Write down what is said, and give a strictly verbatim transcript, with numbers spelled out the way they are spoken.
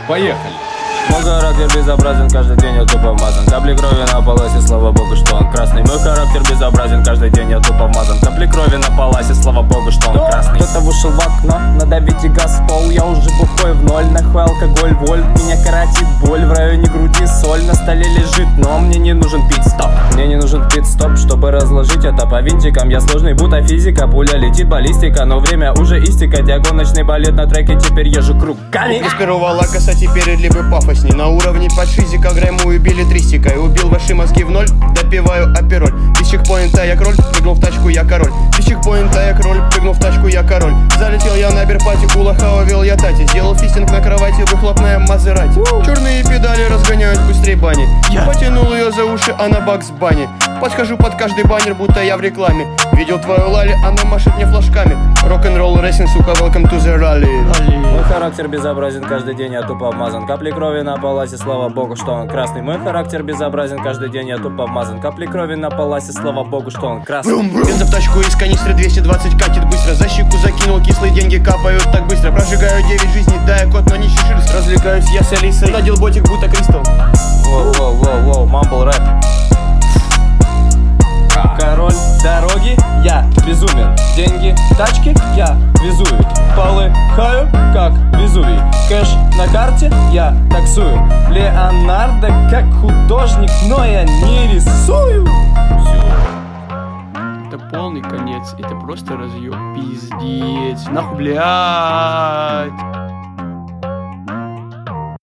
Поехали! Мой характер безобразен, каждый день я тупо вмазан. Капли крови на полосе, слава богу, что он красный. Мой характер безобразен, каждый день я тупо вмазан. Капли крови на полосе, слава богу, что он красный. Кто-то вышел в окно, надавите газ в пол. Я уже бухой в ноль, нахуй алкоголь, вольт. Меня коротит боль, в районе груди соль. На столе лежит, но мне не нужен пит-стоп. Мне не нужен пит-стоп, чтобы разложить это по винтикам. Я сложный, будто физика, пуля летит, баллистика. Но время уже истекать, я гоночный балет на треке, теперь езжу кругами. Из первого лакоса теперь либо пафосней. На уровне под физика граймую билетристикой. Убил ваши мозги в ноль, допиваю апероль. Без чекпоинта я кроль, прыгнул в тачку, я король. Без чекпоинта я кроль, прыгнул в тачку, я король. Залетел я на берпати, у лоха увел я тати. Сделал фистинг на кровати, выхлопная Мазерати. Черные педали разгоняют быстрее бани. Потянул ее за уши, она Бакс Банни. Подхожу под каждый баннер, будто я в рекламе. Видел твою лали, она машет мне флажками. Рок-н-ролл рейсинг, сука, welcome to the rally. Мой характер безобразен, каждый день я тупо вмазан. Капли крови на полосе, слава богу, что он красный. Мой характер безобразен, каждый день я тупо вмазан. Капли крови на полосе, слава богу, что он красный. Бенза в тачку из канистры двести двадцать катит быстро. За щеку закинул, кислые деньги капают так быстро. Прожигаю девять жизней, да я кот, но не чеширс. Развлекаюсь я с Алисой, надел ботик, будто Кристал. Воу-воу-воу-воу, мамбл рэп. Король дороги, я безумен. Деньги, тачки, я везу их. Полыхаю, как Везувий. Кэш на карте, я таксую. Леонардо как художник, но я не рисую. Это полный конец, это просто разъеб, пиздец. Нахуй, блядь.